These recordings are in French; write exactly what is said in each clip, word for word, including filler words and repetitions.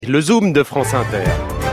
Le Zoom de France Inter.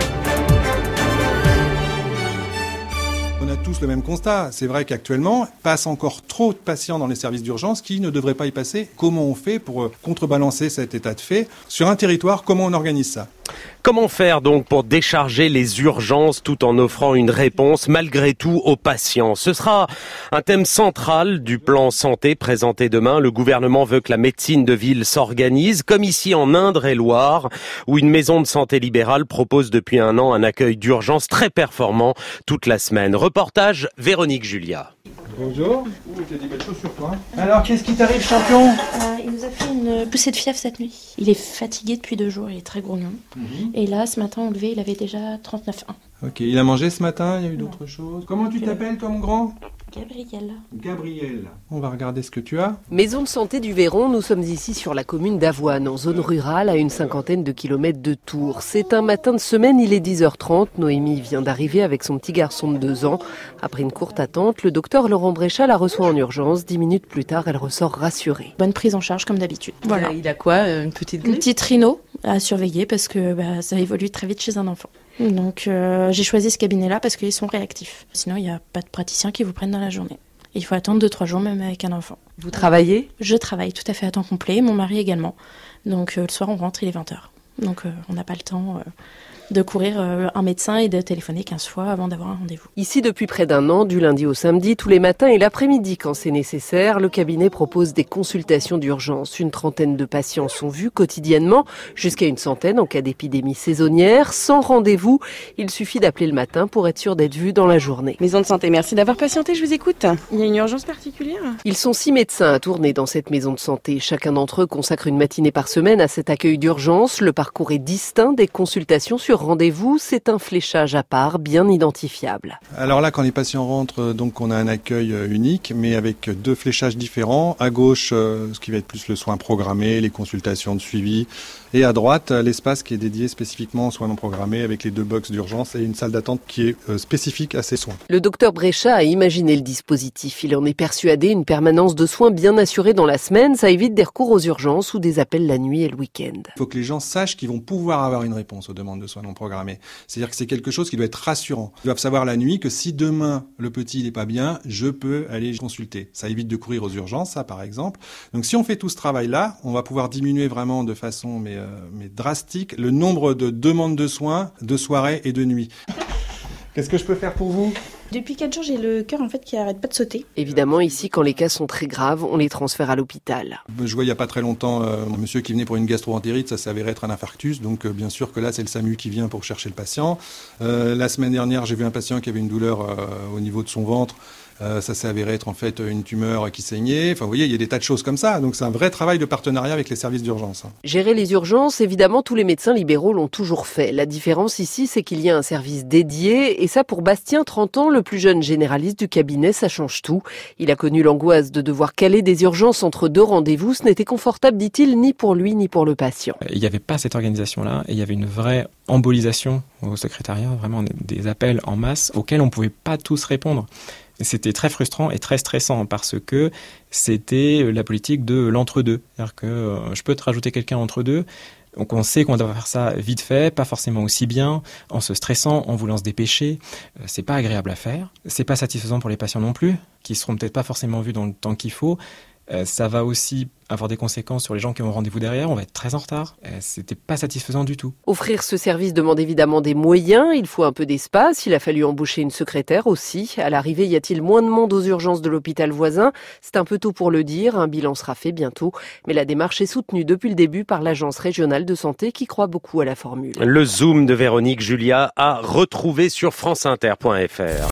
On a tous le même constat. C'est vrai qu'actuellement, il passe encore trop de patients dans les services d'urgence qui ne devraient pas y passer. Comment on fait pour contrebalancer cet état de fait ? Sur un territoire, comment on organise ça ? Comment faire donc pour décharger les urgences tout en offrant une réponse malgré tout aux patients ? Ce sera un thème central du plan santé présenté demain. Le gouvernement veut que la médecine de ville s'organise, comme ici en Indre-et-Loire, où une maison de santé libérale propose depuis un an un accueil d'urgence très performant toute la semaine. Reportage Véronique Julia. Bonjour. Ouh, t'as des belles choses sur toi. Alors, qu'est-ce qui t'arrive, champion ? euh, Il nous a fait une poussée de fièvre cette nuit. Il est fatigué depuis deux jours, il est très grognon. Mmh. Et là, ce matin, au lever, il avait déjà trente-neuf virgule un. Ok, il a mangé ce matin, il y a eu d'autres choses. Comment tu t'appelles, toi, mon grand ? Gabriel. Gabriel. On va regarder ce que tu as. Maison de santé du Véron, nous sommes ici sur la commune d'Avoine, en zone rurale, à une cinquantaine de kilomètres de Tours. C'est un matin de semaine, il est dix heures trente. Noémie vient d'arriver avec son petit garçon de deux ans. Après une courte attente, le docteur Laurent Bréchat la reçoit en urgence. Dix minutes plus tard, elle ressort rassurée. Bonne prise en charge, comme d'habitude. Voilà. Il a quoi, une petite grippe ? Une petite rhino à surveiller parce que bah, ça évolue très vite chez un enfant. Donc euh, j'ai choisi ce cabinet-là parce qu'ils sont réactifs. Sinon, il n'y a pas de praticiens qui vous prennent dans la journée. Il faut attendre deux trois jours même avec un enfant. Vous travaillez ? Je travaille tout à fait à temps complet, mon mari également. Donc euh, le soir, on rentre, il est vingt heures. Donc euh, on n'a pas le temps euh, de courir euh, un médecin et de téléphoner quinze fois avant d'avoir un rendez-vous. Ici depuis près d'un an, du lundi au samedi, tous les matins et l'après-midi quand c'est nécessaire, le cabinet propose des consultations d'urgence. Une trentaine de patients sont vus quotidiennement, jusqu'à une centaine en cas d'épidémie saisonnière. Sans rendez-vous, il suffit d'appeler le matin pour être sûr d'être vu dans la journée. Maison de santé, merci d'avoir patienté, je vous écoute. Il y a une urgence particulière ? Ils sont six médecins à tourner dans cette maison de santé. Chacun d'entre eux consacre une matinée par semaine à cet accueil d'urgence. Le parcours est distinct des consultations sur rendez-vous. C'est un fléchage à part, bien identifiable. Alors là, quand les patients rentrent, donc on a un accueil unique, mais avec deux fléchages différents. À gauche, ce qui va être plus le soin programmé, les consultations de suivi. Et à droite, l'espace qui est dédié spécifiquement aux soins non programmés avec les deux box d'urgence et une salle d'attente qui est spécifique à ces soins. Le docteur Bréchat a imaginé le dispositif. Il en est persuadé, une permanence de soins bien assurée dans la semaine, ça évite des recours aux urgences ou des appels la nuit et le week-end. Il faut que les gens sachent qu'ils vont pouvoir avoir une réponse aux demandes de soins non programmés. C'est-à-dire que c'est quelque chose qui doit être rassurant. Ils doivent savoir la nuit que si demain le petit n'est pas bien, je peux aller consulter. Ça évite de courir aux urgences, ça par exemple. Donc si on fait tout ce travail-là, on va pouvoir diminuer vraiment de façon mais, euh, mais drastique le nombre de demandes de soins de soirée et de nuit. Qu'est-ce que je peux faire pour vous ? Depuis quatre jours, j'ai le cœur en fait qui arrête pas de sauter. Évidemment, ici, quand les cas sont très graves, on les transfère à l'hôpital. Je vois il y a pas très longtemps euh, un monsieur qui venait pour une gastro-entérite, ça s'est avéré être un infarctus, donc euh, bien sûr que là c'est le SAMU qui vient pour chercher le patient. Euh, la semaine dernière, j'ai vu un patient qui avait une douleur euh, au niveau de son ventre. Euh, ça s'est avéré être en fait une tumeur qui saignait. Enfin, vous voyez, il y a des tas de choses comme ça. Donc, c'est un vrai travail de partenariat avec les services d'urgence. Gérer les urgences, évidemment, tous les médecins libéraux l'ont toujours fait. La différence ici, c'est qu'il y a un service dédié. Et ça, pour Bastien, trente ans, le plus jeune généraliste du cabinet, ça change tout. Il a connu l'angoisse de devoir caler des urgences entre deux rendez-vous. Ce n'était confortable, dit-il, ni pour lui, ni pour le patient. Il n'y avait pas cette organisation-là. Et il y avait une vraie embolisation au secrétariat. Vraiment des appels en masse auxquels on ne pouvait pas tous répondre. C'était très frustrant et très stressant parce que c'était la politique de l'entre-deux. C'est-à-dire que euh, je peux te rajouter quelqu'un entre deux. Donc on sait qu'on doit faire ça vite fait, pas forcément aussi bien, en se stressant, en voulant se dépêcher. Euh, c'est pas agréable à faire. C'est pas satisfaisant pour les patients non plus, qui seront peut-être pas forcément vus dans le temps qu'il faut. Euh, ça va aussi avoir des conséquences sur les gens qui ont rendez-vous derrière. On va être très en retard. Euh, c'était pas satisfaisant du tout. Offrir ce service demande évidemment des moyens. Il faut un peu d'espace. Il a fallu embaucher une secrétaire aussi. À l'arrivée, y a-t-il moins de monde aux urgences de l'hôpital voisin ? C'est un peu tôt pour le dire. Un bilan sera fait bientôt. Mais la démarche est soutenue depuis le début par l'Agence régionale de santé qui croit beaucoup à la formule. Le Zoom de Véronique Julia à retrouver sur franceinter point f r.